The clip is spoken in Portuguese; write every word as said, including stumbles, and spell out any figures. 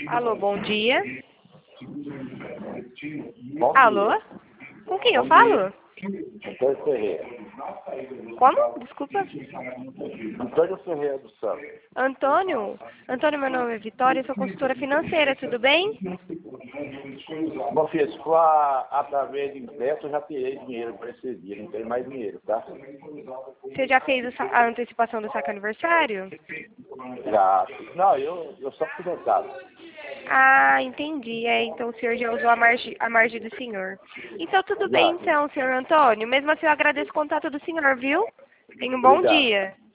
Alô, bom dia. Bom Alô? dia. Com quem eu Bom falo? Antônio Ferreira. Como? Desculpa. Antônio Ferreira do Santos. Antônio? Antônio, meu nome é Vitória, eu sou consultora financeira, tudo bem? Bom, filho, se for a- através de empréstimo, eu já tirei dinheiro para esse dia, não tenho mais dinheiro, tá? Você já fez o sa- a antecipação do saque aniversário? Já. Não, eu, eu sou aposentado. Ah, entendi. É, então o senhor já usou a margem, a margem do senhor. Então tudo bem Já. então, senhor Antônio. Mesmo assim eu agradeço o contato do senhor, viu? Tenha um bom Obrigado. dia.